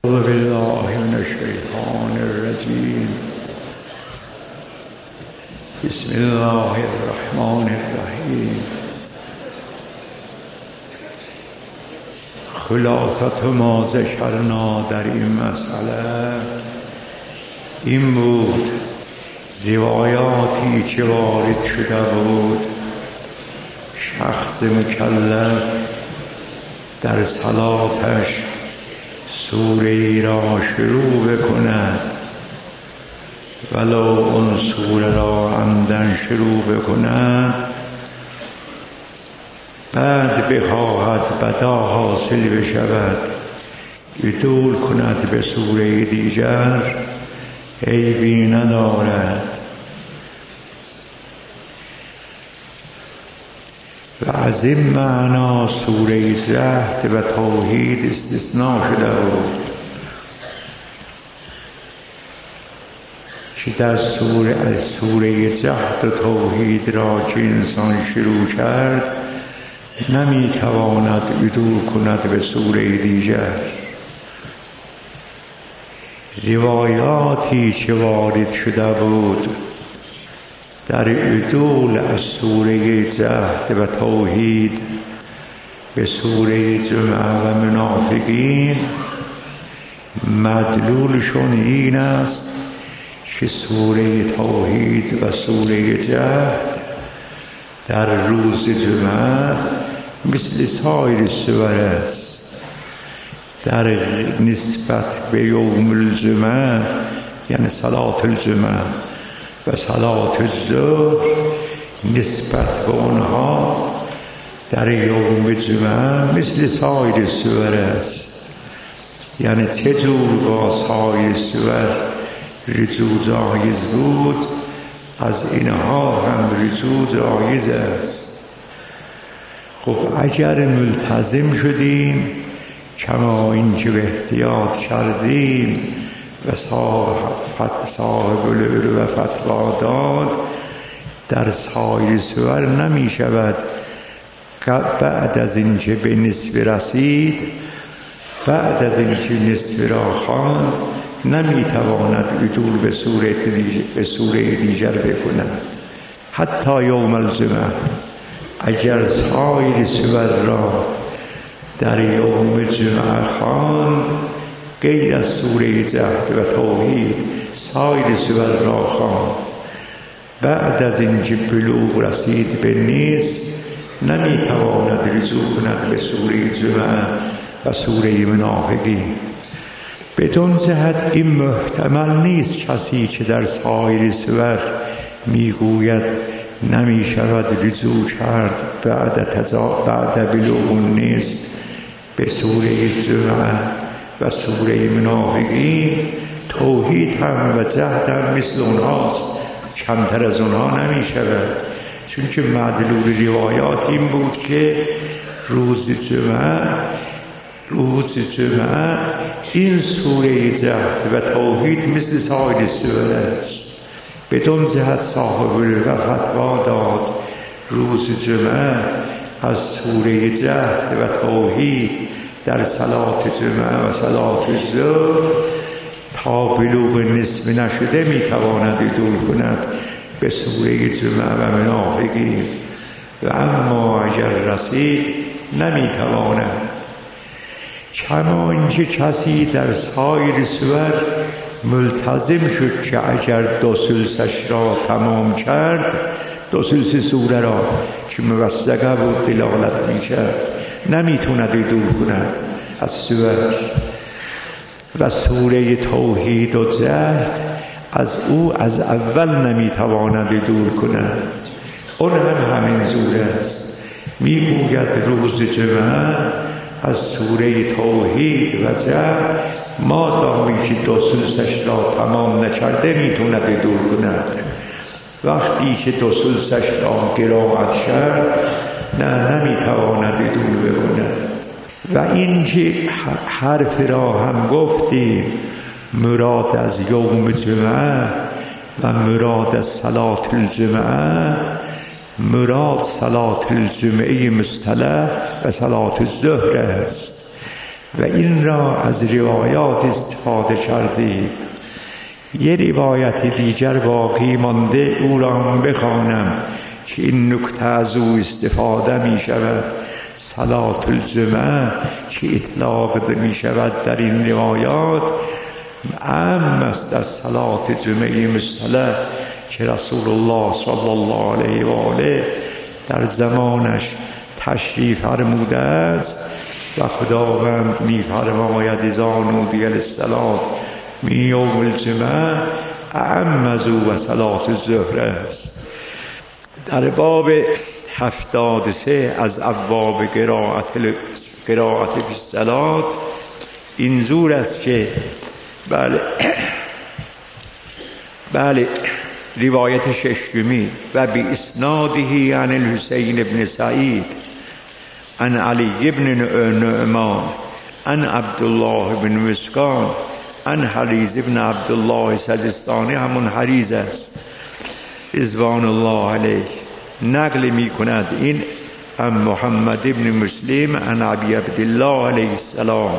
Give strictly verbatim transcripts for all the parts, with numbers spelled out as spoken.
اعوذ بالله من الشیطان الرجیم. بسم الله الرحمن الرحیم. خلاصت ما ذکرنا در این مسئله این بود: روایاتی که وارد شده بود شخص مکلف در صلاتش سوره ای را شروع بکند، ولو اون سوره را عمدن شروع بکند، بعد بخواهد بدا حاصل بشود عدول کند به سوره دیگر، عیبی ندارد. و از این معنا سوره جهد و توحید استثناء شده بود که در سوره از سوره جهد و توحید را که انسان شروع کرد نمیتواند عدول کند به سوره دیگر. روایاتی که وارد شده بود در عدول از سوره جهد و توحید به سوره جمعه و منافقین مدلولشون این است که سوره توحید و سوره جهد در روز جمعه مثل سایر سور است. در نسبت به یوم الجمعه یعنی صلات الجمعه و صلات الظهر نسبت به آنها در یوم جمعه مثل سایر سور است. یعنی چجور با سایر سور رجوع جایز بود از اینها هم رجوع جایز است. خب اگر ملتزم شدیم کما اینکه به احتیاط کردیم و صاحب العلم و فتوا داد، در سایر سور نمی شود بعد از اینکه به نصف رسید، بعد از اینکه نصف را خواند نمی تواند عدول به سوره دیگر, به سوره دیگر بکند. حتی یوم الجمعه اگر سایر سور را در یوم جمعه خواند غیر از سوره جهد و توحید سایر سور را خواند، بعد از اینکه بلوغ رسید به نصف نمیتواند رجوع کند به سوره جمعه و سوره منافقین. بدون جهت این محتمل نیست کسی که در سایر سور میگوید نمی شود رجوع کرد بعد تزا بعد بلوغ النصف به سوره جمعه و سوره منافقین، توحید هم و جهد هم مثل اونهاست، کمتر از اونها نمی شود. چون که مدلول روایات این بود که روز جمعه روز جمعه این سوره جهد و توحید مثل سایر سور است. بدون جهت صاحب و فتوا داد روز جمعه از سوره جهد و توحید در صلات جمعه و صلات ظهر تا بلوغ نصف نشده میتواند عدول کند به سوره جمعه و منافقین، و اما اگر رسید نمیتواند. کما اینکه کسی در سایر سور ملتزم شد که اگر دو سلسش را تمام کرد، دو سلس سوره را که موثقه بود دلالت میکرد، نمیتوند عدول کند از سور. و سوره توحید و جهد از او از اول نمیتواند عدول کند. اون هم همین سوره است. میگوید روز جمعه از سوره توحید و جهد مادامی که دو سلسش را تمام نکرده میتوند عدول کند. وقتی که دو سلسش را قرائت کرد نه نمیتواند عدول بکند. و این که حرف را هم گفتیم مراد از یوم جمعه و مراد از صلات الجمعه، مراد صلات الجمعه مصطلح و صلات الظهر است. و این را از روایات استفاده کرده. یه روایت دیگر باقی مانده، او را هم بخوانم که این نکته از او استفاده می شود. صلات الجمعه که اطلاق می شود در این روایات عام است از صلات جمعه مصطلح که رسول الله صلی الله علیه و آله در زمانش تشریف فرموده است و خداوند می فرماید اذا نودی للصلاة من یوم الجمعه اعم از او و صلات الظهر است. در باب هفتاد و سه از ابواب قرائت قرائت فی الصلاة این زور است که بله بله روایت ششمی و بی اسناده عن الحسین بن سعید عن علی بن نعمان عن عبدالله بن مسکان عن حریز بن عبدالله سجستانی، همون حریز است رضوان الله علیه، نقل می کند این هم محمد بن مسلم عن ابی عبدالله علیه السلام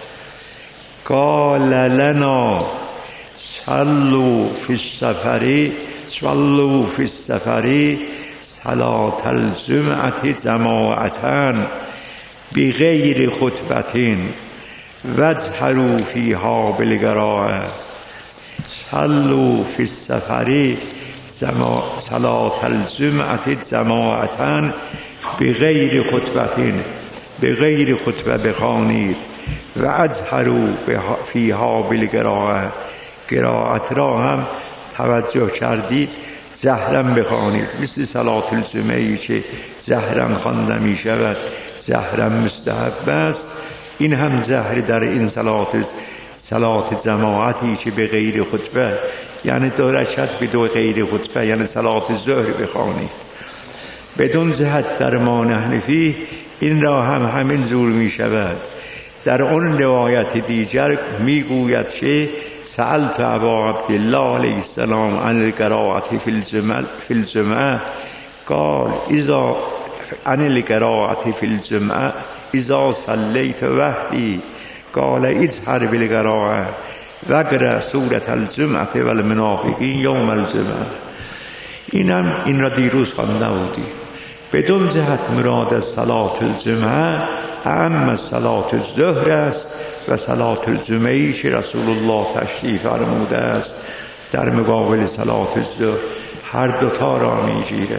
قال لنا صلوا فی السفر صلوا فی السفر صلاة الجمعة جماعة بغیر خطبة واجهروا فیها بالقراءة. صلوا فی السفر صلاة الجمعة جماعة بغیر خطبة، بغیر خطبه بخوانید و اجهروا فیها بالقراءة، قرائت را هم توجه کردید جهرم بخوانید، مثل صلات الجمعه که جهرم خوانده می شود، جهرم مستحب است، این هم جهر در این صلات صلات جماعتی که به غیر خطبه، یعنی دو رکعت به دو غیر خطبه، یعنی صلات ظهر بخوانید. بدون جهت در ما نحنفی این را هم همین جور می شود. در اون روایت دیگر می گوید که سألت ابا عبدالله علیه السلام عن القراءة فی الجمعه فی الجمعه قال اذا عن القراءة فی الجمعه اذا صلیت وحدی قال اجهر بالقراءة واقرأ سورة الجمعه والمنافقین یوم الجمعه. اینم این را دیروز خوانده بودی. بدون جهت مراد از صلات الجمعه اما صلات الظهر است و صلات الجمعه که رسول الله تشریف فرموده است در مقابل صلات الظهر، هر دوتا را میگیره.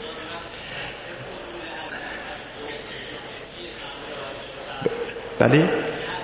بله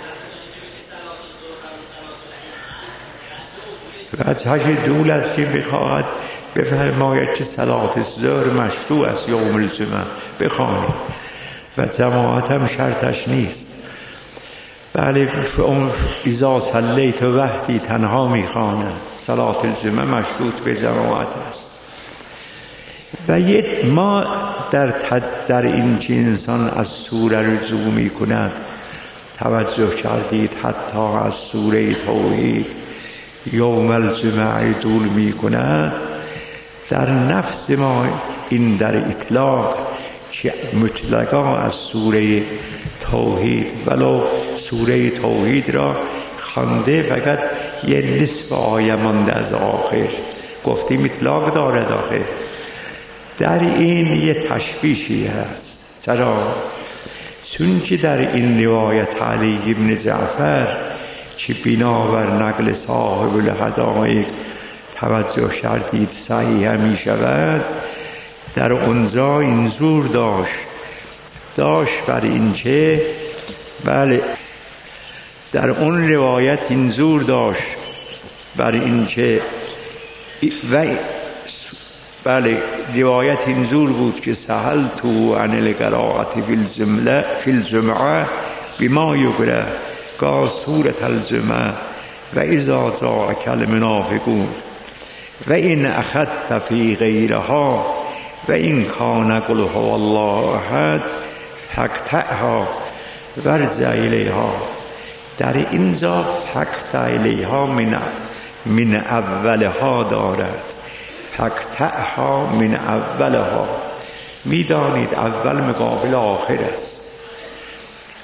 وجهش دول است که بخواهد بفرماید که صلات الظهر مشروع است یوم الجمعه بخوانید و جماعت هم شرطش نیست. بله اذا صلیت وحدی تنها میخواند، صلات الجمعه مشروط به جماعت است. و یک ما در در این که انسان از سوره رجوع میکند توجه کردید حتی از سوره توحید یوم الجمعه دول میکند. در نفس ما این در اطلاق که مطلقا از سوره توحید ولو سوره توحید را خوانده فقط یه نصف آیه مانده از آخر، گفتیم اطلاق دارد آخر. در این یه تشویشی هست. چرا؟ چون که در این روایت علی ابن جعفر که بنابر نقل صاحب الحدائق توجه کردید صحیح می شود، در اونجا این زور داشت داشت بر این که بله در اون روایت این زور داشت بر این که و بله روایت این زور بود که سهلتو عن القراءة فی الجمله فی الجمعه بما یقرأ قال سورة الجمعه و اذا جاءک المنافقون و این اخذت فی غیرها و این کان قل هو الله احد فاقطعها وارجع الیها. در اینجا فاقطع الیها من من اولها دارد، فاقطعها من اولها. میدانید اول مقابل آخر است.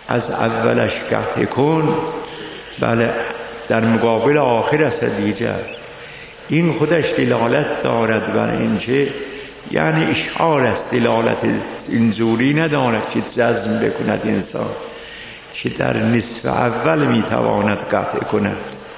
از اولش قطع کن. بله، در مقابل آخر است دیگر. این خودش دلالت دارد بر اینکه یعنی اشعار است، دلالت اینجوری ندارد که جزم بکند انسان که در نصف اول میتواند قطع کند.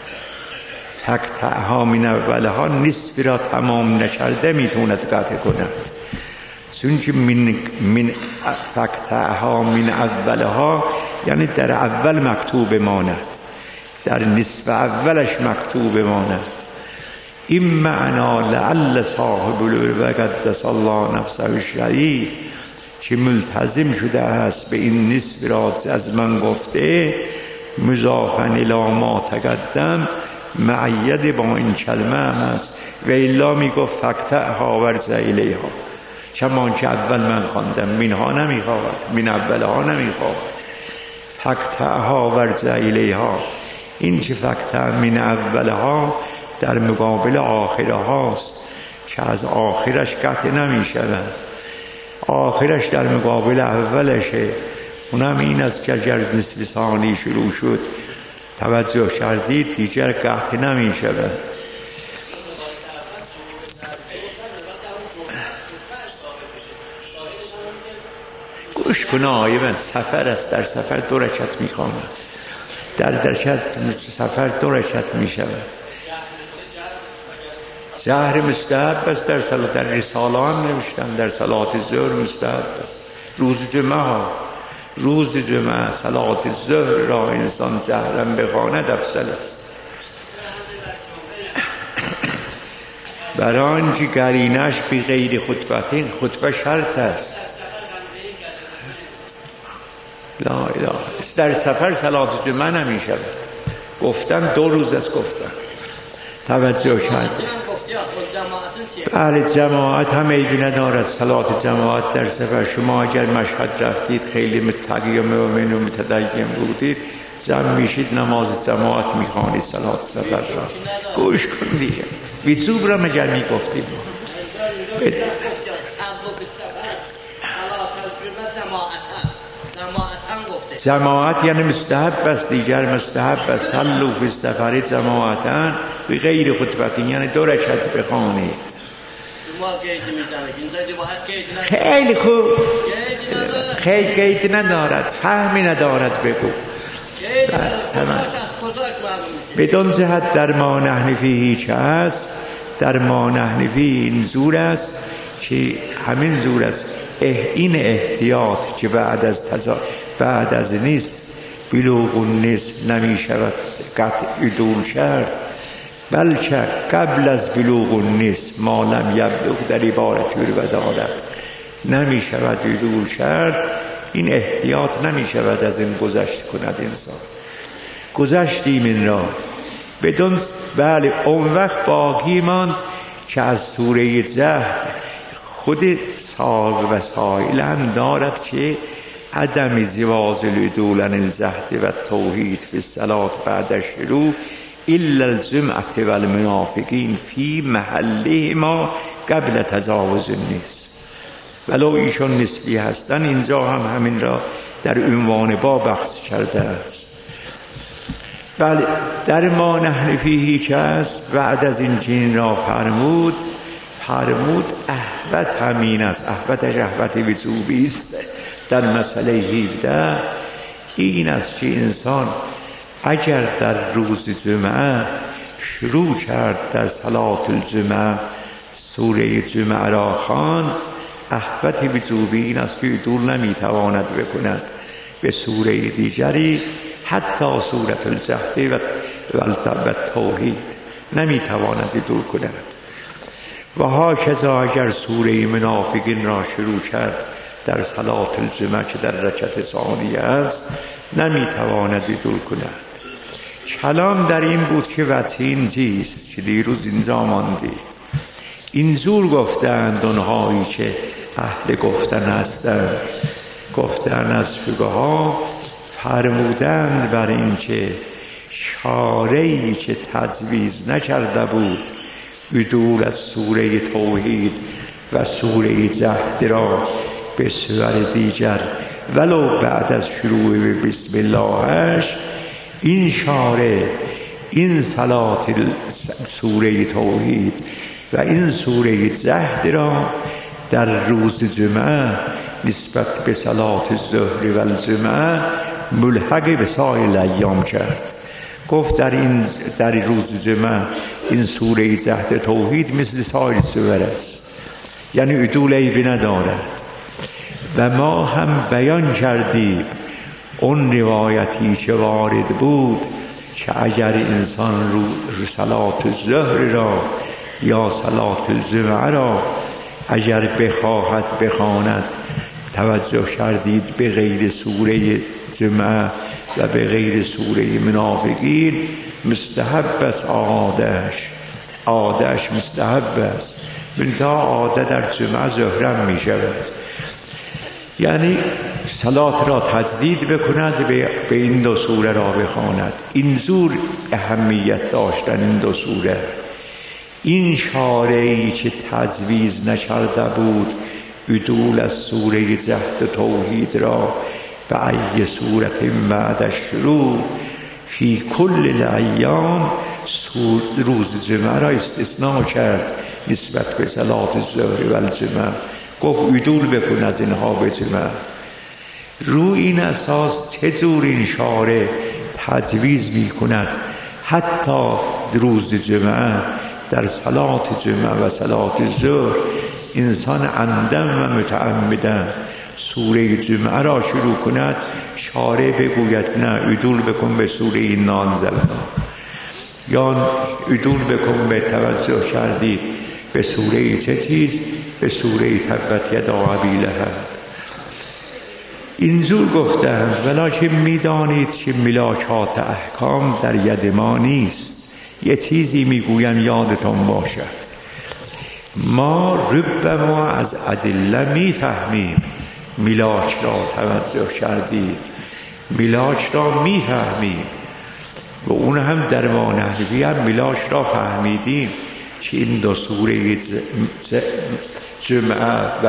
فقطعها من اولها، نصف را تمام نکرده میتواند قطع کند. چون که من, من فقطعها من اولها یعنی در اول مکتوب ماند، در نصف اولش مکتوب ماند. این معنا لعل صاحب العرب قدس الله نفسه الشریف که ملتزم شده است به این نصف را از من گفته، مضافاً الی ما تقدم، معید با این کلمه هم است. و الا میگفت فقطعها ورجع الیها، کما که اول من خواندم، منها نمیخواهد، من اولها نمیخواهد. فقطعها ورجع الیها، این که فقطع من اولها در مقابل آخرهاست که از آخرش قطع نمی شود. آخرش در مقابل اولشه. اونم این از ججر نصف ثانی شروع شد، توجه کردید دیگر قطع نمی شود. گوش کن آیه من. سفر است، در سفر دو رکعت می خواند، در درکت سفر دو رکعت می شود. جهر مستحب است، در صلات در رساله هم نوشتم در صلات ظهر مستحب است. روز جمعه ها، روز جمعه صلات ظهر را انسان جهرم بخواند افضل است. برای آنچه قرینش بی غیر خطبتین، خطبه شرط است. لا اله. در سفر صلات جمعه نمی شود. گفتن دو روز است گفتن. توجه کرد. بله، جماعت هم عیبی ندارد. صلات جماعت در سفر، شما اگر مشهد رفتید خیلی متقی و مؤمن و متدین بودید، جمع میشید نماز جماعت میخوانید صلات سفر را. گوش کن دیگه، ویزوب را مگر میگفتیم جماعت یعنی مستحب است، دیگر مستحب است. صلوا فی السفر جماعتا به غیر خطبت، یعنی دو رکعت بخوانید. خیلی خوب، خیلی قید ندارد، فهمی ندارد، بگو. تمام. بدون جهت در ما نحن فیه چه است؟ در ما نحن فیه این زور است که همین زور است، این احتیاط که بعد از تزا بعد از نصف بلوغ النصف نمی شود قطع دول کرد، بلکه قبل از بلوغ النصف ما لم یبلغ در عبارت و دارد نمی شود دول کرد. این احتیاط نمی شود از این گذشت کند انسان. گذشتیم این را بدون. بله، اون وقت باقی ماند که از سوره جهد خود ساق و سائل هم دارد که عدم جواز العدول عن الجهد و توحید فی الصلاة بعد شروع الا الجمعة و المنافقین فی محله ما قبل تجاوز النصف. ولو ایشان نسبی هستن، اینجا هم همین را در عنوان با بحث کرده است. بله، در ما نحن فیه که است. بعد از این چنین را فرمود فرمود احبت همین است. احبتش احبت وجوبی است. در مسئله هفده این است که انسان اگر در روز جمعه شروع کرد در صلات الجمعه سوره جمعه را خواند، احبت وجوبی این است که دور نمیتواند بکند به سوره دیگری، حتی سوره الجهد و التوحید نمیتواند دور کند. و هاکذا اگر سوره منافقین را شروع کرد در صلات الجمعه که در رکعت ثانیه است، نمیتواند دور کند. کلام در این بود که وطین چیست که دیروز اینجا ماندید. این زور گفتند اونهایی که اهل گفتن هستند. گفتن از فقها فرمودند بر این که شارعی که تجویز نکرده بود عدول از سوره توحید و سوره جهد را به سور دیگر ولو بعد از شروع به بسم اللهش این شاره، این صلات سوره توحید و این سوره جهد را در روز جمعه نسبت به صلات الظهر و الجمعه ملحق به سایر ایام کرد. گفت در این در روز جمعه این سوره جهد توحید مثل سایر سور است، یعنی عدول عیبی ندارد. و ما هم بیان کردیم اون روایتی که وارد بود که اگر انسان رو صلات الظهر را یا صلات الجمعه را اگر بخواهد بخواند، توجه کردید به غیر سوره جمعه و به غیر سوره منافقین مستحب است عادش عادش مستحب است، منتها عاده در جمعه ظهرم می شود. یعنی صلات را تجدید بکند، به این دو سوره را بخواند. این زور اهمیت داشتن این دو سوره. این شارعی که تجویز نکرده بود عدول از سوره جهد توحید را به ای صورت بعد شروع فی کل الایام روز جمعه را استثناء کرد نسبت به صلات الظهر و الجمعه. گفت عدول بکن از اینها به جمعه. رو این اساس چه جور این شارع تجویز می کند حتی روز جمعه در صلات جمعه و صلات ظهر انسان عمدن و متعمدن سوره جمعه را شروع کند، شارع بگوید نه عدول بکن به سوره نانزلنا، یا عدول بکن به توجه کردید به سوره چه چیز؟ به سوره تبت یدا ابی لهب. اینجور گفتند، ولکن میدانید که ملاکات احکام در ید ما نیست. یه چیزی میگویم یادتون باشد، ما ربما از ادله میفهمیم ملاک را، توجه کردید ملاک را میفهمیم و اون هم در ما نحوی هم ملاک را فهمیدیم که این دو سوره جمعه و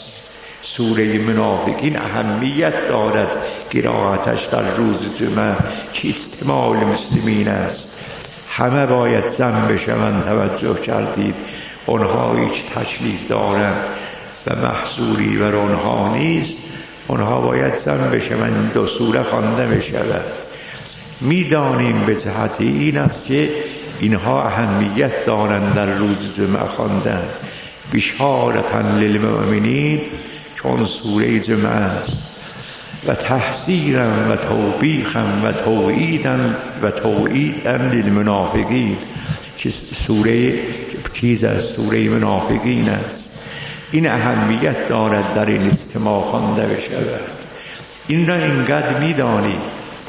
سوره منافقین اهمیت دارد قرائتش در روز جمعه که اجتماع المسلمین است، همه باید جمع بشوند. توجه کردید اونها هیچ تشریف دارند و محصوری بر اونها نیست، اونها باید جمع بشوند، دو سوره خوانده بشود. میدانیم به جهت این است که اینها اهمیت دارند در روز جمعه خواندن. بشارة للمؤمنین چون سوره جمعه است و تحذیرا و توبیخا و توعیدا و توعیدا للمنافقین که سوره چیز از سوره منافقین است. این اهمیت دارد در این اجتماع خوانده بشود. این را اینقدر میدانیم.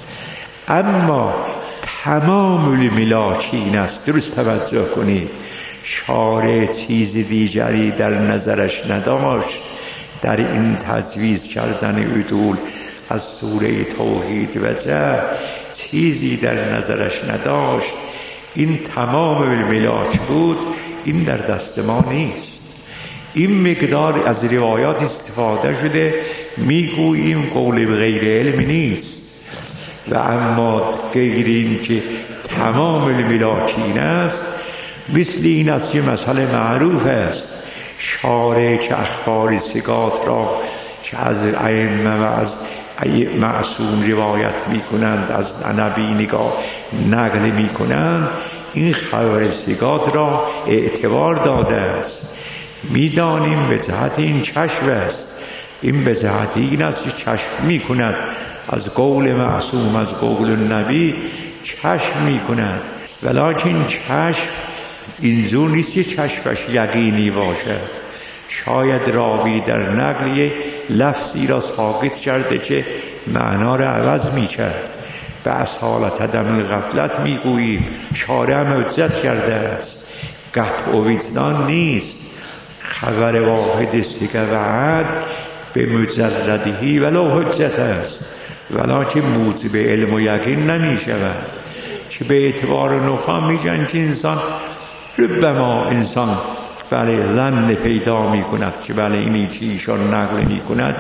اما تمام الملاکین است. درست توجه کنید، شارع چیز دیگری در نظرش نداشت در این تجویز کردن عدول از سوره توحید و جهد، چیزی در نظرش نداشت. این تمام الملاک بود. این در دست ما نیست. این مقدار از روایات استفاده شده، میگوییم قول به غیر علم نیست. و اما غیر این که تمام الملاکین است، مثل این است که مسئله معروف است، شارع که اخبار ثقات را که از ائمه و از معصوم روایت می کنند، از نبی نگاه نقل می کنند، این خبر ثقات را اعتبار داده است. میدانیم به جهت این چشم است. این به جهت این است که چشم می کند از قول معصوم، از قول نبی چشم می کند. ولیکن چشم اینجور نیست که چشمش یقینی باشد. شاید راوی در نقل لفظی را ساقط کرده که معنا را عوض می کرد. به اصالت عدم الغفلت می گوییم شارع هم حجت کرده است، قطع و وجدان نیست. خبر واحد ثقه و عدل به مجردهی ولو حجت است، ولیکن موجب علم و یقین نمی شود. که به اعتبار نخا می جن که انسان ربما انسان بله ظن پیدا می کند که بله اینی که ایشان نقل می کند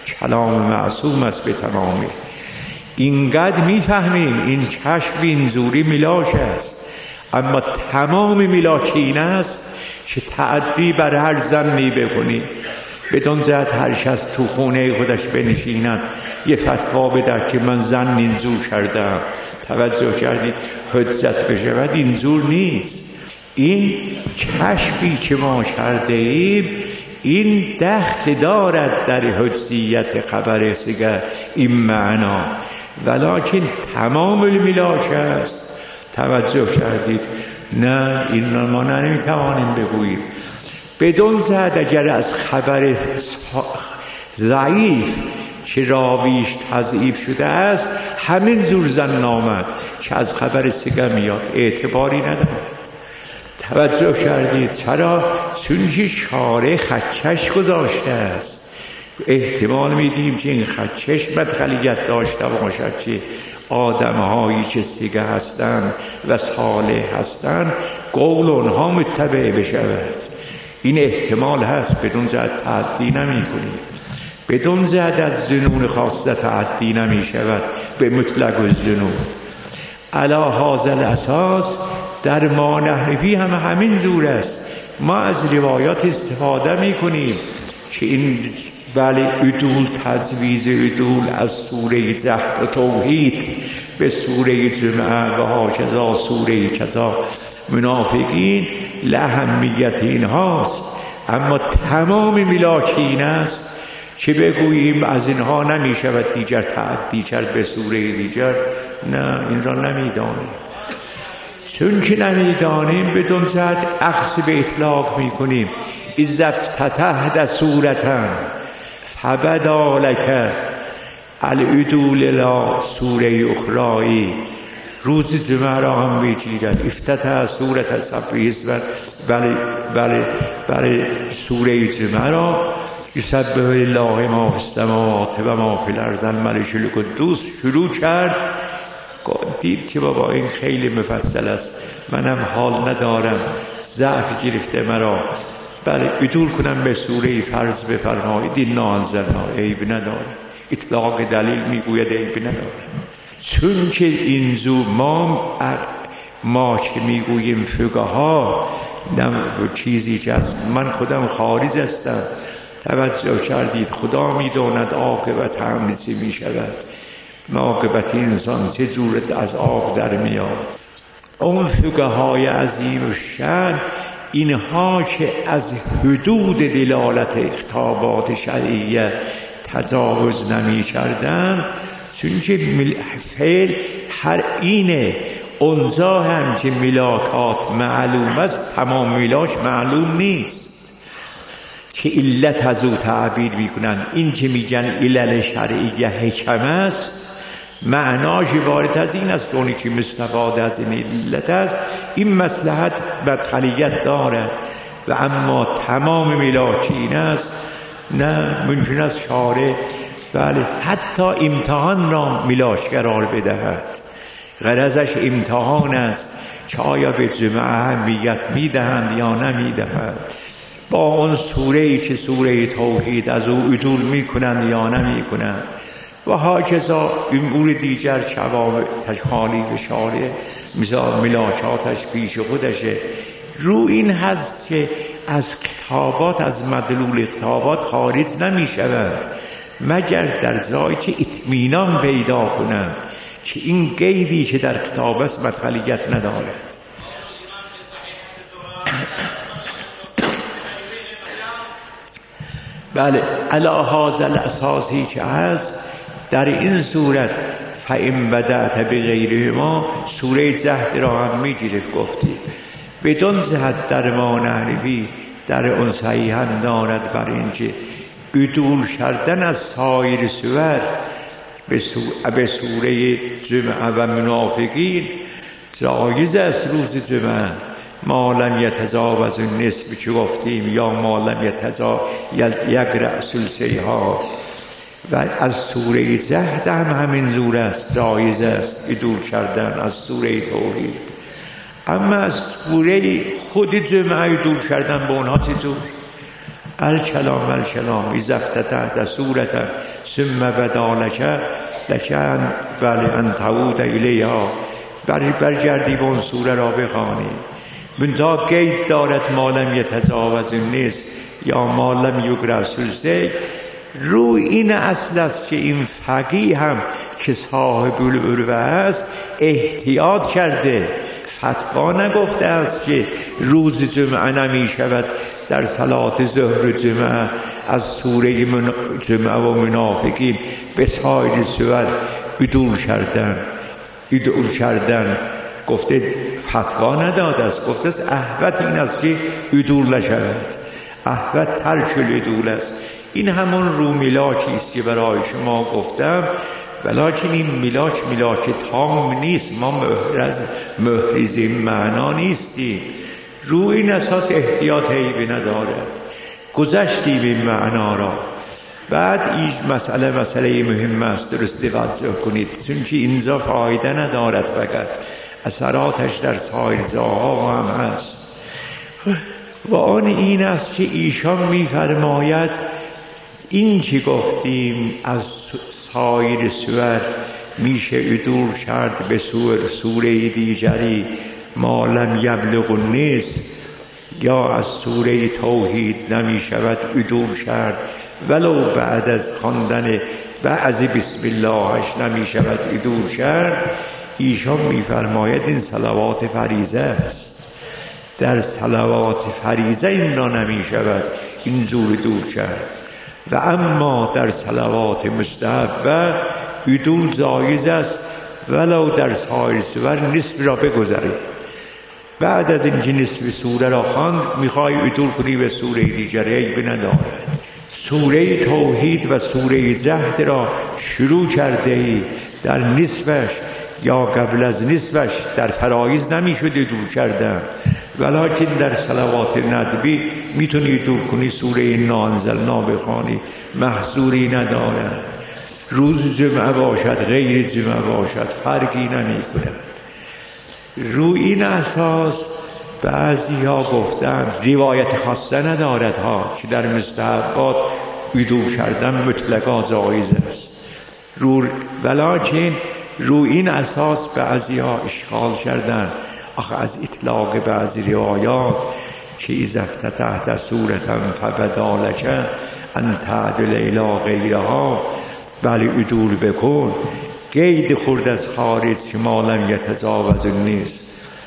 کلام معصوم است به تمامی. اینقدر میفهمیم این چشم اینزوری میلاک است، اما تمام میلاک این است که تعدی بر هر زنی بکنی بدون زد هر شخص تو خونه خودش بنشیند یه فتوا بده که من زن اینزور کردم. توجه کردید؟ حجت بشود اینزور نیست. این کشفی که ما کرده ایم این دخل دارد در حجیت خبر سگر این معنا، ولیکن تمام الملاک است. توجه کردید؟ نه این ما نمیتوانیم بگوییم بدون زد اگر از خبر ضعیف که راویش تضعیف شده است همین زور زن آمد که از خبر سگه میاد اعتباری ندارد. توجه کردید؟ چرا؟ چون شارع خدکش گذاشته است. احتمال میدیم که این خدکش مدخلیت داشته باشد که آدم هایی که سگه هستند و صالح هستند قول اونها متبع بشود. این احتمال هست. بدون زد تعدی نمی کنید، بدون زد از زنون خاصه تعدی نمی شود به مطلق الزنون. علا هذا الاساس در ما نحنفی هم همین زور است. ما از روایات استفاده می کنیم که این بله عدول تجویز عدول از سوره زهر و توحید به سوره جمعه و هاکذا سوره کذا منافقین لهمیت این هاست، اما تمام ملاک این است که بگوییم از اینها نمی شود دیگر تعدی کرد به سوره دیگر. نه، این را نمی دانیم. چون که نمی دانیم بدون زد اخذ به اطلاق می کنیم. اذا افتتحت سورة فبدا لك العدول لا سوره اخرایی. روز جمعه را هم بگیرد افتتح سورة سبح اسم بله بله بله سوره جمعه را یسبح لله ما فی السماوات و ما فی الارض الملک القدوس شروع کرد. دید که بابا این خیلی مفصل است، منم حال ندارم، ضعف گرفته مرا، بله عدول کنم به سوره فرض بفرمایید این انزلنا، عیب نداره. اطلاق دلیل میگوید عیب نداره. چون که این زو ما ما که میگوییم فقها نم چیزی که از من خودم خارج هستم. توجه کردید؟ خدا میداند عاقبت همیشه میشود. عاقبت انسان چه جور از آب در میاد. اون فقهای عظیم شأن اینها که از حدود دلالت خطابات شرعیه تجاوز نمی کردن، چون که فعل هر اینه اونجا هم که ملاکات معلوم است تمام ملاک معلوم نیست که علت از او تعبیر میکنن. این که میگن علل شرعیه حکم است معناش عبارت از این است، اونی که مستفاد از این علت است این مصلحت مدخلیت دارد و اما تمام ملاک این است نه ممکن است شارع بله حتی امتحان را ملاک قرار بدهد. غرضش امتحان است که آیا به جمعه اهمیت میدهند یا نمیدهند، با اون سوره‌ای که سوره توحید از او عدول میکنند یا نمیکنند و هاکذا امور دیگر شواب تخالیف شارع مثلا ملاکاتش پیش خودشه. رو این هست که از کتابات از مدلول کتابات خارج نمی شوند مگر در جایی که اطمینان پیدا کنند که این قیدی که در کتاب است مدخلیت ندارد. بله علا هذا الاساسی که هست در این صورت فإن بدأت بغیره ما سوره جهد را هم میگیرد. گفتید بدون جهد در ما نحنفی در اون صحیحاً دارد بر اینکه عدول کردن از سایر سور به سوره جمعه و منافقین جایز است. روز جمعه ما لم یتجاوز النصف که گفتیم یا ما لم یتجاوز یقرأ ثلثیها و از سوره جهد هم همین زور است، جایز است عدول کردن از سوره توحید. اما از سوره خود جمعه عدول کردن به اونها چطور؟ الکلام الکلام اذا افتتحت سورة ثم بدا لک لکن بله ان تعود الیها، برگردی به اون سوره را بخوانی. منتها قید دارد مالم یتجاوز النصف یا مالم یقرأ ثلثی. روی این اصل است که این فقیه هم که صاحب العروه است احتیاط کرده، فتوا نگفته است که روز جمعه نمی شود در صلات ظهر جمعه از سوره جمعه و منافقین به سایر سور عدول کردن عدول کردن گفته، فتوا نداده است، گفته است احوط این است که عدول نشود، احوط ترک العدول است. این همون رو میلاکی است که برای شما گفتم، ولیکن این میلاک میلاک تام نیست، ما محرز محرز معنا نیستیم. رو این اساس احتیاط حیبی ندارد، گذشتیم این معنا را. بعد این مسئله مسئله مهم است، درست توجه کنید، چون که اینجا فایده ندارد، فقط اثراتش در سایر جاها هم هست. و آن این است که ایشان میفرماید این چی گفتیم از سایر سور میشه عدول کرد به سور سوره دیگری ما لم یبلغ النصف، یا از سوره توحید نمی شود عدول کرد ولو بعد از خواندن بعضی بسم اللهش نمی شود عدول کرد. ایشان میفرماید این صلوات فریضه است، در صلوات فریضه این را نمی شود این زور عدول کرد، و اما در صلوات مستحبه عدول جایز است ولو در سایر سور نصف را بگذره. بعد از اینکه نصف سوره را خواند میخوای عدول کنی به سوره دیگری، عیب ندارد. سوره توحید و سوره جهد را شروع کرده ای در نصفش یا قبل از نصفش در فرایض نمیشد عدول کردن، ولیکن در صلوات ندبی میتونی عدول کنی، سوره انا انزلنا بخوانی، محظوری ندارد. روز جمعه باشد غیر جمعه باشد فرقی نمی کند. روی این اساس بعضی ها گفتن روایت خاصه ندارد ها که در مستحبات عدول کردن مطلقا جایز است. رو ولیکن روی این اساس بعضی ها اشکال کردن، آخه از اطلاق بعضی روایات که اذا افتتحت سورة فبدا لک ان تعدل الی غیرها بلی عدول بکن، قید خورد از خارج که ما لم یتجاوز النصف،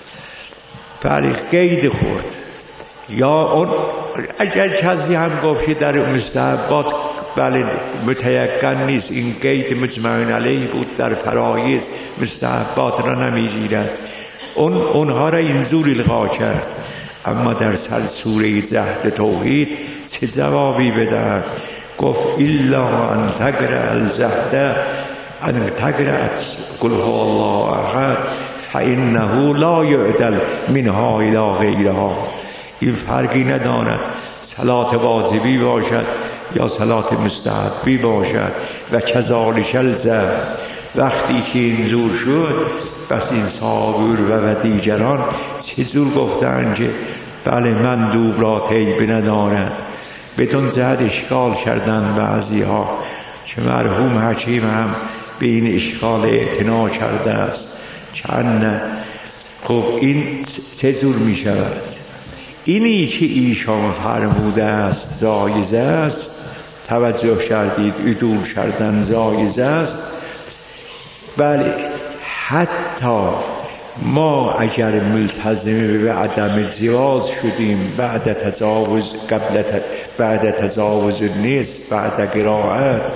بلی قید خورد. یا اون اگر کسی هم گفت در مستحبات بله متیقن نیست، این قید مجمع علیه بود، در فرایض مستحبات را نمیگیرد، اون اونها را اینجور الغا کرد. اما در سر سوره جهد توحید چه جوابی بدهد؟ گفت الا ان تقرأ الجهد ان تقرأ قل هو الله احد فانه لا یعدل منها الی غیرها. این فرقی ندارد صلات واجبی باشد یا صلات مستحبی باشد. و کذالک الجهد، وقتی که اینجور شد بس این صابر و دیگران چجور گفتن که بله مندوب را طیب ندارد، بدون جهد اشکال کردن بعضی ها که مرحوم حکیم هم به این اشکال اعتنا کرده است. چند خب این چجور می شود؟ اینی که ایشان فرموده است جایز است، توجه کردید عدول کردن جایز است. بله حتی ما اگر ملتزم به عدم جواز شدیم بعد تجاوز قبل ت... بعد تجاوز النصف بعد قرائت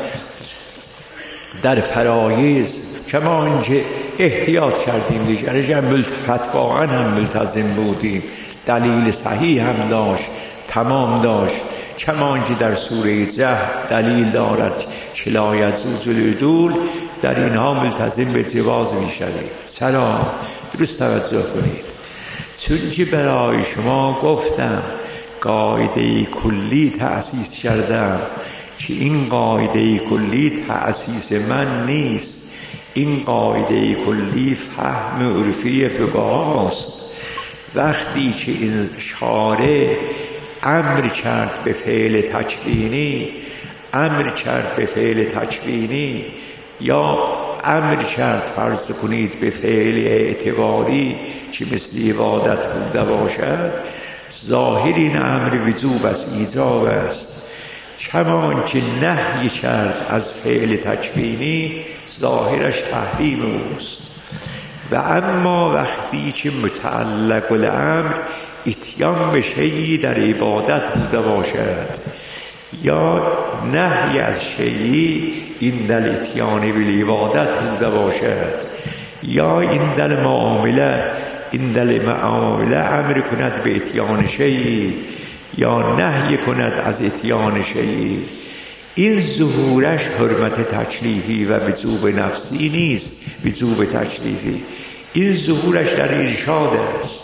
در فرایض کما اینکه احتیاط کردیم دیگر اگر فتواً هم ملتزم بودیم دلیل صحیح هم داشت تمام داشت، کما اینکه در سوره جهد دلیل دارد که لا یجوز العدول، در اینها ملتزم به جواز میشوید. چرا؟ درست توجه کنید، چون که برای شما گفتم قاعده کلی تأسیس کردم که این قاعده کلی تأسیس من نیست، این قاعده کلی فهم عرفی فقهاست. وقتی که این شارع امر کرد به فعل تکوینی، امر کرد به فعل تکوینی، یا امر کرد فرض کنید به فعل اعتباری که مثل عبادت بوده باشد، ظاهر این امر وجوب است، ایجاب است. چمان که نهی کرد از فعل تکوینی، ظاهرش تحریم اوست. و اما وقتی که متعلق الامر اتیان به شیئی در عبادت بوده باشد، یا نهی از شیئی این در اتیان به عبادت بوده باشد، یا این در معامله این در معامله امر کند به اتیان شیئی یا نهی کند از اتیان شیئی، این ظهورش حرمت تکلیفی و وجوب نفسی نیست، وجوب تکلیفی، این ظهورش در ارشاد است.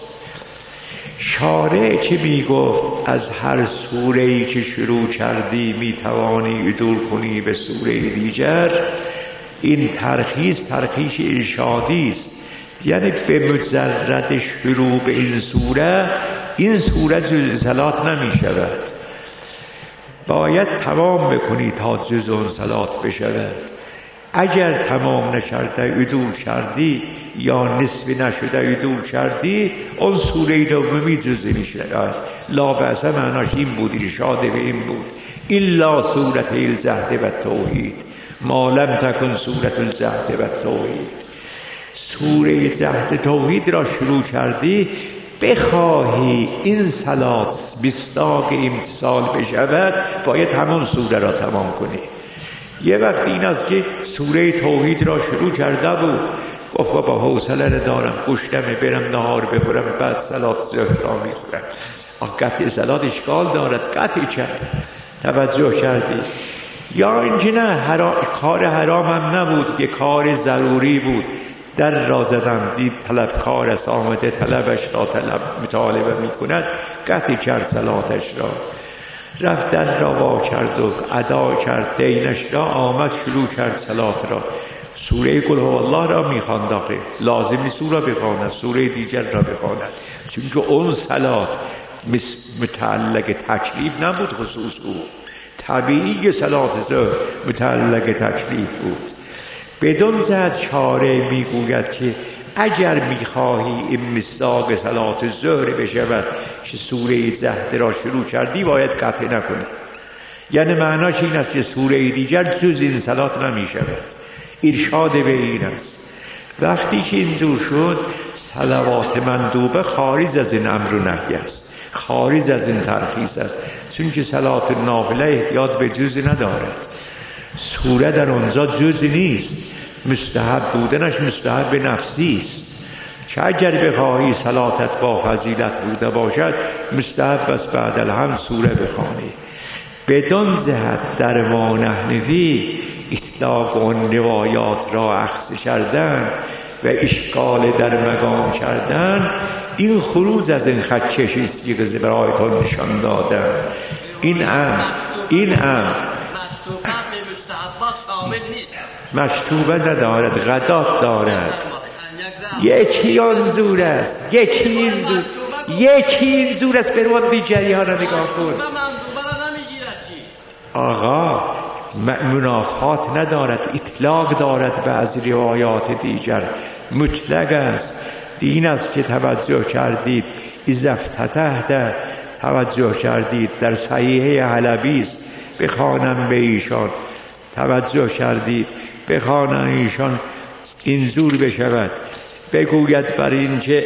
شارع که می گفت از هر سوره‌ای که شروع کردی می توانی عدول کنی به سوره دیگر، این ترخیص ترخیص ارشادی است، یعنی به مجرد شروع به این سوره این سوره جز صلات نمی شود، باید تمام بکنی تا جز اون صلات بشود. اگر تمام نشده عدول کردی یا نصف نشده عدول کردی، اون سوره دومی جز نشود. لا بأس معناش این بود، ارشاد به این بود، الا سورة الجهد و التوحید ما لم تکن سورة الجهد و التوحید. سوره جهد توحید را شروع کردی، بخواهی این صلات مصداق امتصال بشود، باید همون سوره را تمام کنی. یه وقت این است که سوره توحید را شروع کرده بود، گفت با حوصله ندارم، گشتمه، برم نهار بخورم، بعد صلات ظهر را میخورم. آه قطع صلات اشکال دارد، قطع کرد، توجه کردی. یا اینکه نه حرام، کار حرام هم نبود، که کار ضروری بود، در را زدم دید طلبکار است، آمده طلبش را طلب مطالبه می کند، قطع کرد صلاتش را، رفت در را وا کرد و ادا کرد دینش را، آمد شروع کرد صلات را. سوره قل هو الله را می خواند، آخه لازمی سوره بخواند، سوره دیگر را بخواند، چون که اون صلات متعلق تکلیف نبود، خصوص او طبیعی صلات ظهر متعلق تکلیف بود. بدون زد شارع میگوید که اگر میخواهی این مصداق صلات ظهر بشود که سوره جهد را شروع کردی، باید قطع نکنی. یعنی معناش این است که سوره دیگر جز این صلات نمیشود، ارشاد به این است. وقتی که اینجور شد، صلوات مندوبه خارج از این امر و نهی است، خارج از این ترخیص است، چون که صلات نافله احتیاج به جز ندارد. سوره در آنجا جز نیست، مستحب بودنش مستحب نفسی است، که اگر بخواهی صلاتت با فضیلت بوده باشد، مستحب است بعد الحمد سوره بخوانی. بدون جهت در ما نحنفی اطلاق اون روایات را اخذ کردن و اشکال در مقام کردن، این خروج از این خط کشی است که برایتان نشان دادم. این امر این امر مشتوبه ندارد، غدات دارد. یکی انظور است، یکی این زور، یکی این زور است. بروان دیگری ها را نگاه کن. آقا منافات ندارد، اطلاق دارد به از روایات دیگر، مطلق است. این است که توجه کردید، اذا افتتحت، توجه کردید در صحیحه حلبی است، بخوانم به ایشان، توجه کردید بخوانم ایشان اینجور بشود، بگوید بر این که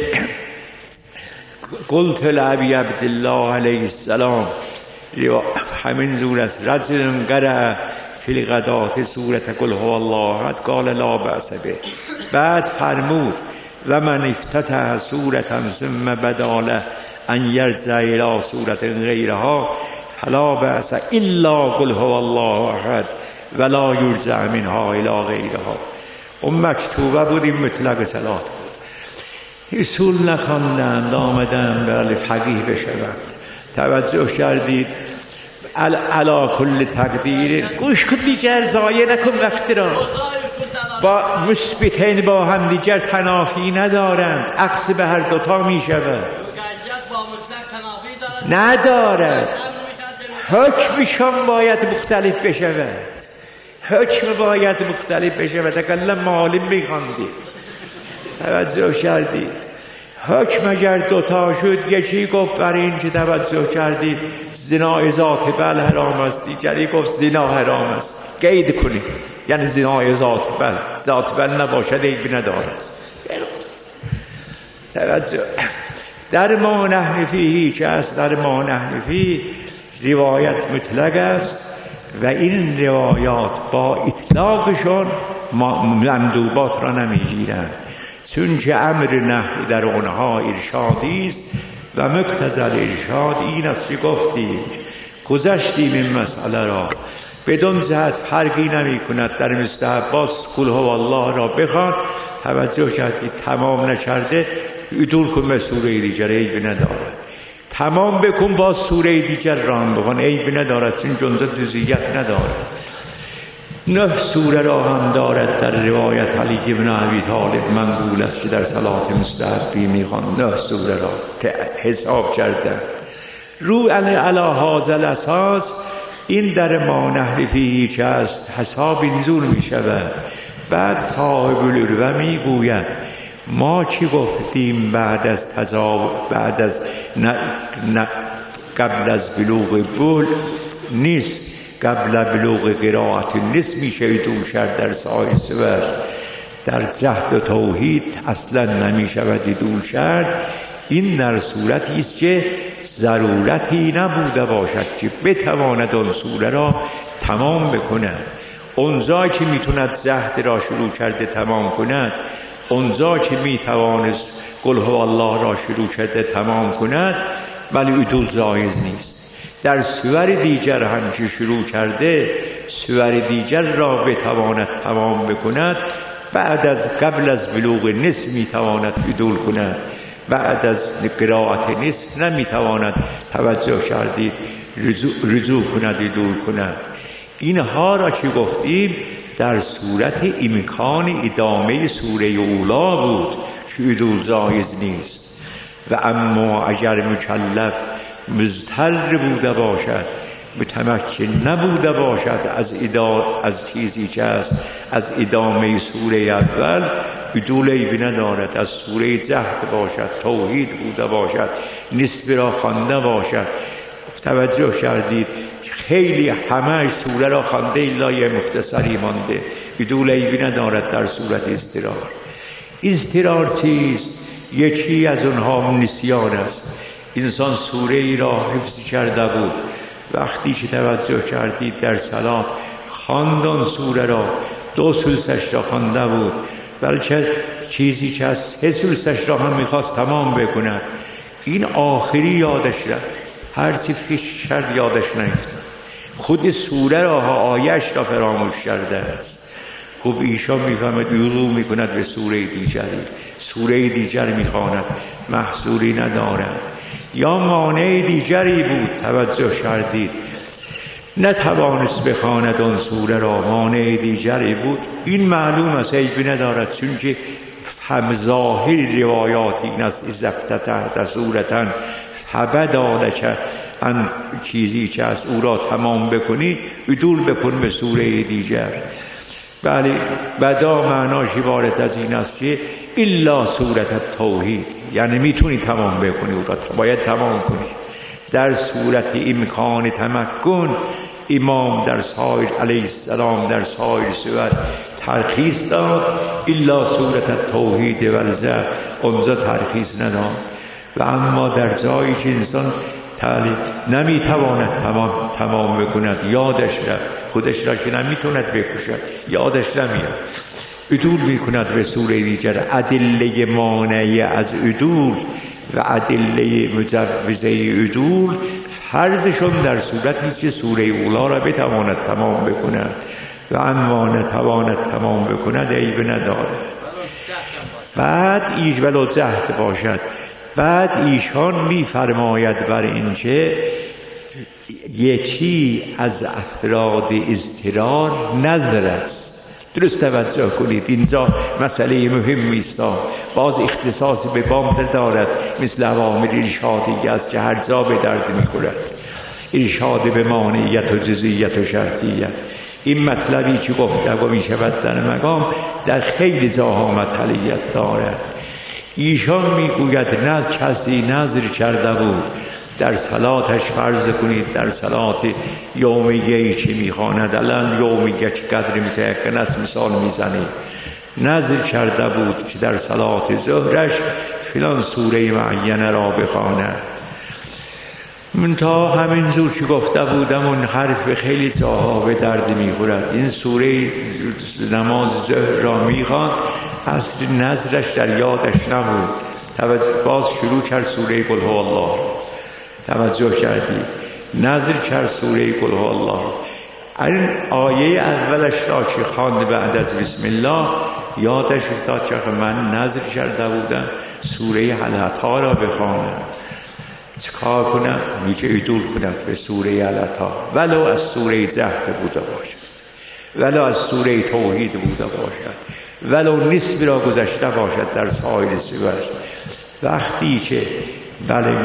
قلت لعبی عبدالله علیه السلام، همین زور است، رجل قرأ فی الغدات سورة قل هو الله احد قال لا بأس به. بعد فرمود و من افتتح سورة ثم بدا له ان یرجع الی سورة غیرها فلا بأس الا قل هو الله احد ولا یرجع منها الی غیرها. اون مکتوبه بود، این مطلق صلات بود. رسول نخواندند، آمدند بله فقیه بشوند. توجه کردید علا کل تقدیر، گوش کن دیگر، ضایع نکن وقت را. با مثبتین با هم دیگر تنافی ندارند، عکس به هر دوتا می شود. ندارد. حکمشان باید مختلف بشود، حکم باید مختلف بشود. اقلا معالم میخواندید، توجه کردید؟ حکم اگر دوتا شد، یکی گفت برای این که توجه کردید زنا ذات بل حرام است، دیگری گفت زنا حرام است. قید کنید، یعنی زنا ذات بل، ذات بل نباشد عیبی ندارد. توجه. در ما نحن فیه که است، در ما نحن فیه روایت مطلق است و این روایات با اطلاقشون مندوبات را نمیگیرند، چون که امر نهی در آنها ارشادی است و مقتضی ارشاد این است که گفتیم گذشتیم این مسئله را. بدون جهت فرقی نمی کند در مستحبات قل هو الله را بخوان، توجه کردید تمام نکرده دور کن به سوره دیگر عیبی ندارد، تمام بکن با سوره دیگر را هم بخوان عیبی ندارد، چون جنزه جزئیت ندارد. نه سوره را هم دارد در روایت علی بن ابی طالب منقول است که در صلات مستحبی میخوان نه سوره را حساب کرده. رو علی هذا الاساس این در ما نحن فیه که است حساب اینجور میشود. بعد صاحب العروه میگوید ما چی گفتیم بعد از تزاوج، بعد از ن... ن... قبل از بلوغ بول نیست، قبل بلوغ قرائت نیست میشه دور شد در سایر سور. در جهد و توحید اصلا نمیشود دور شد. این در صورتی است که ضرورتی نبوده باشد که بتواند آن سوره را تمام بکند. اونجا که میتوند جهد را شروع کرده تمام کند، اونجا که میتوانست قل هو الله را شروع کرده تمام کند، ولی عدول جایز نیست. در سور دیگر هم که شروع کرده سور دیگر را بتواند تمام بکند، بعد از قبل از بلوغ نصف میتواند عدول کند، بعد از قرائت نصف نمیتواند توجه کردید رجوع, رجوع کند عدول کند. اینها را که گفتیم در صورت امکان ادامه سوره اولا بود که عدول جایز نیست. و اما اگر مکلف مضطر بوده باشد، متمکن نبوده باشد از ادا از چیزی که است از ادامه سوره اول، عدول عیبی ندارد. از سوره جهد باشد، توحید بوده باشد، نصف را خوانده باشد. توجه کردید خیلی همه سوره را خوانده الا یه مختصری مانده، عدول عیبی ندارد در صورت اضطرار. اضطرار چیست؟ یکی از اونها نسیان است. انسان سوره ای را حفظ کرده بود، وقتی که توجه کردید در صلات خواندن سوره را دو سلسش را خوانده بود، بلکه چیزی که از سه سلسش را هم میخواست تمام بکند، این آخری یادش رفت، هرچی فش کرد یادش نیفتاد، خود سوره را آیش را فراموش کرده است. خب ایشان میفهمد یلو میکند به سوره دیگری، سوره دیگر میخواند، محصولی ندارد. یا مانع دیگری بود، توجه کردید نتوانست بخواند آن سوره را، مانع دیگری بود. این معلوم است عیبی ندارد، چون که هم ظاهر روایات این است اذا سورتن فبدا لک ان چیزی که از او را تمام بکنی عدول بکن به سوره دیگر. بله بدا معناش عبارت از این است که الا صورت توحید، یعنی میتونی تمام بکنی او را، باید تمام کنی. در صورت امکان تمکن امام در سایر علیه السلام در سایر سور ترخیص داد، الا صورت توحید والزه اونجا ترخیص نداد. و اما در جایی که انسان تعلیم نمیتواند تمام تمام بکند، یادش رفت، خودش را که نمیتوند بکشد، یادش نمیاد، عدول میکند به سوره دیگر. ادله مانعی از عدول و ادله مجوزه عدول فرضشون در صورتی که سوره اولا را بتواند تمام بکند، و اما نتواند تمام بکند عیب نداره. بعد ایش ولو جهد باشد. بعد ایشان میفرماید بر اینکه یکی از افراد اضطرار نظر است. درست توجه کنید، اینجا مسئله مهمی است. باز اختصاص به بام دارد، مثل اوامر ارشادی است که هر جا به درد می‌خورد. ارشاد به مانعیت و جزئیت و شرطیت، این مطلبی که گفته و می شود در مقام در خیلی جاها مطلعیت دارد. ایشان میگوید نظر کسی نظر کرده بود در صلاتش، فرض کنید در صلات یومیه‌ای که میخواند، الان یومیه که قدر متعین است مثال میزنید، نظر کرده بود که در صلات ظهرش فلان سوره معینه را بخواند. من تا همین زور که گفته بودم اون حرف خیلی جاها به درد میخورد. این سوره نماز ظهر را میخواند، اصل نظرش در یادش نبود. توجه باز شروع کرد سوره قل هو الله، توجه کردی نظر کرد سوره قل هو الله. این آیه اولش را که خواند بعد از بسم الله یادش افتاد که من نظر کرده بودم سوره حلقها را بخوانم. چکار کنم؟ میگه ایدول کند به سوره حلقها، ولو از سوره جهد بوده باشد، ولو از سوره توحید بوده باشد، ولو نصف را گذشته باشد در سایر سور. وقتی که بله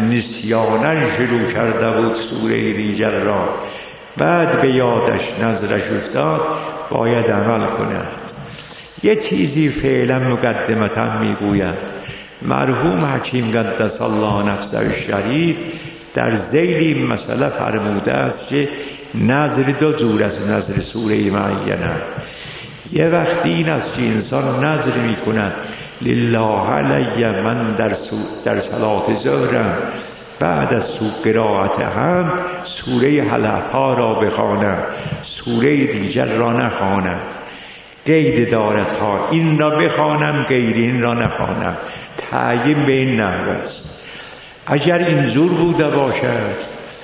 نسیانن شروع کرده بود سوره دیگر را، بعد به یادش نظرش افتاد باید عمل کند. یه چیزی فعلا مقدمتا میگویم. مرحوم حکیم قدس الله نفسه الشریف در ذیل این مسئله فرموده است که نظر دو جور است. نظر سوره معینه یه وقتی این است که انسان نظر می کند لله علی من در, در صلات ظهرم بعد از سو قرائت هم سوره حلقها را بخوانم، سوره دیگر را نخوانم. قید دارد ها، این را بخوانم غیر این را نخوانم. تعیین به این نحو است. اگر این زور بوده باشد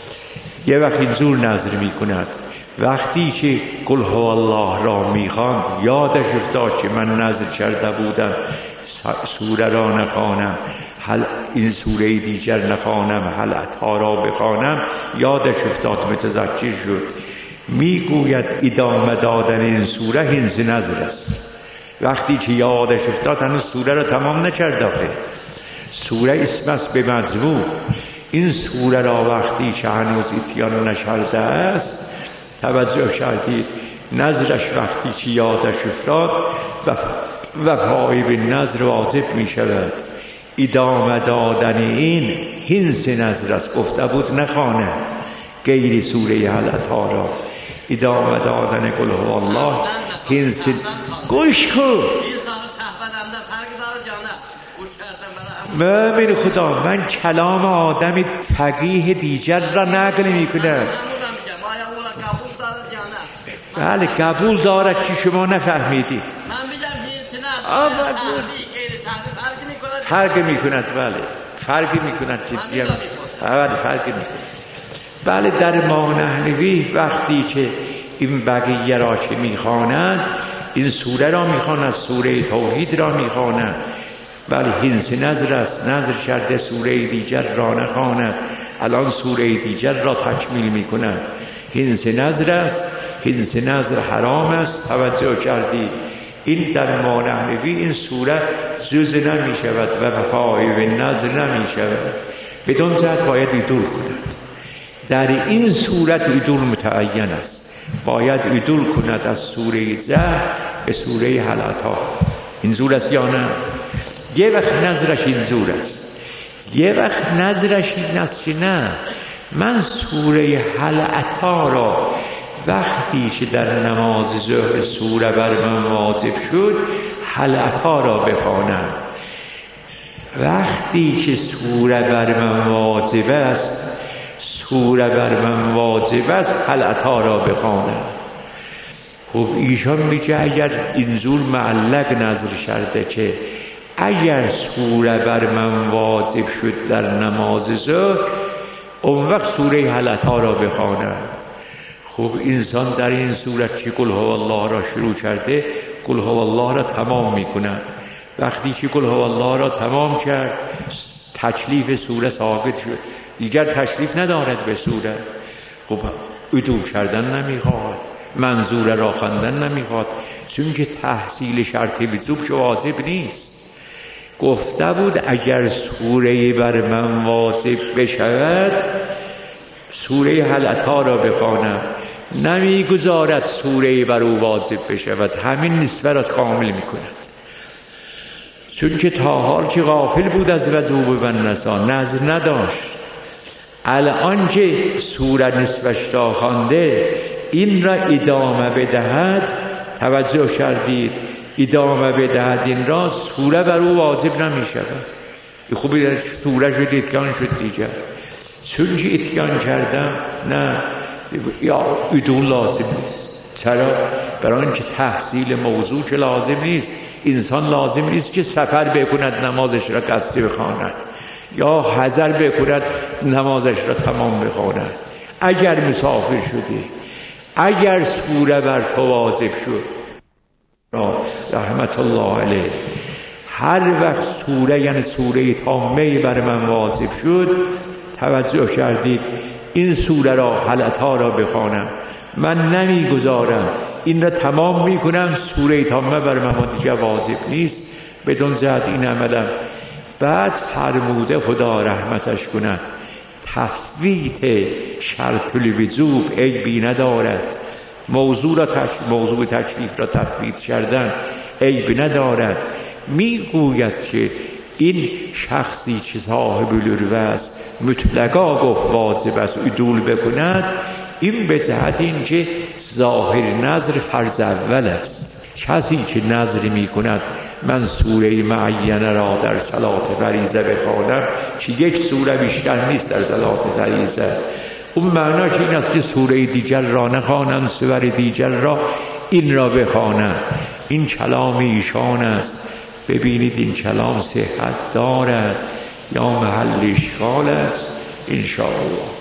یه وقت این زور نظر می کند، وقتی که قل هو الله را می خواند یادش افتاد که من نظر کرده بودم سوره را نخوانم، حل این سوره دیگر نخوانم، حلقها را بخوانم، یادش افتاد متذکر شد. میگوید ادامه دادن این سوره هنز نظر است. وقتی که یادش افتاد هنوز سوره را تمام نکرد. آخه سوره اسم است به مضمون. این سوره را وقتی که هنوز اتیان نکرده است، توجه کردید، نظرش وقتی که یادش افتاد وفای به نظر واجب می شود. ادامه دادن این هنس نظر است. گفته بود نخوانه غیر سوره حلقها را. ادامه دادن قل هو الله هنس گوش کن. مؤمن خدا، من کلام آدم فقیه دیگر را نقل می کنم. بله قبول دارد که شما نفهمیدید. فرق می کند. بله فرق می کند. بله فرق می کند. بله در ما نحوی وقتی که این بقیه را که می خوانند، این سوره را می خوانند، سوره توحید را می خوانند، بله هنس نظر است. نظر کرده سوره دیگر را نخواند، الان سوره دیگر را تکمیل می کند. هنس نظر است. هنس نظر حرام است. توجه کردید؟ این در ما نحوی این سوره جز نمی شود و وفای به نظر نمی شود. بدون جهت باید ایدول کند. در این صورت ایدول متعین است. باید ایدول کند از سوره جهد به سوره حلقها. این زور است یا نه؟ یه وقت نظرش این زور است، یه وقت نظرش این است که نه، من سوره حلقها را وقتی که در نماز ظهر سوره بر من واجب شد حلقها را بخوانم. وقتی که سوره بر من واجب است سوره بر من واجب است حلقها را بخوانم. خب ایشان میگه اگر این زور معلق نظر کرده که اگر سوره بر من واجب شد در نماز ظهر اون وقت سوره حلقها را بخوانم. خب انسان در این صورت که قل هو الله را شروع کرده قل هو الله را تمام میکنه. وقتی که قل هو الله را تمام کرد تکلیف سوره ثابت شد، دیگر تشریف ندارد به سوره. خب عدول کردن نمیخواد. منظور را خواندن نمیخواد، چون که تحصیل شرط وجوب که واجب نیست. گفته بود اگر سوره بر من واجب بشود سوره هل اتی را بخوانم، نمیگذارد سوره بر او واجب بشود، همین نسبت را کامل میکند. چون که تا حال که غافل بود از وجوب و نسا، نظر نداشت. الان که سوره نصفش را خوانده این را ادامه بدهد، توجه کردید، ادامه بدهد این را، سوره بر او واجب نمی شود. خوبی سوره شد اتقان شد دیگر. چون که اتقان کردم نه یا ادول لازم نیست. چرا؟ برای اینکه تحصیل موضوع که لازم نیست. انسان لازم نیست که سفر بکند نمازش را قصدی بخواند یا حضر بکند نمازش را تمام بخواند. اگر مسافر شدی، اگر سوره بر تو واجب شد، رحمت الله علیه، هر وقت سوره یعنی سوره تامه بر من واجب شد، توجه کردید این سوره را هل اتی را بخوانم، من نمیگذارم این را تمام میکنم، سوره تامه بر من دیگه واجب نیست، بدون جهت این عملم. بعد فرموده خدا رحمتش کند تفویت شرط الوجوب عیبی ندارد. موضوع را تش... موضوع تکلیف را تفویت کردن عیبی ندارد. میگوید که این شخصی که صاحب العروه است مطلقا گفت واجب است عدول بکند، این به جهت این که ظاهر نظر فرض اول است. کسی که نظر می کند من سوره معینه را در صلات فریضه بخوانم که یک سوره بیشتر نیست در صلات فریضه، اون معناش این است که سوره دیگر را نخوانم، سور دیگر را این را بخوانم. این کلام ایشان است. ببینید این کلام صحت دارد یا محل اشکال است؟ انشاءالله.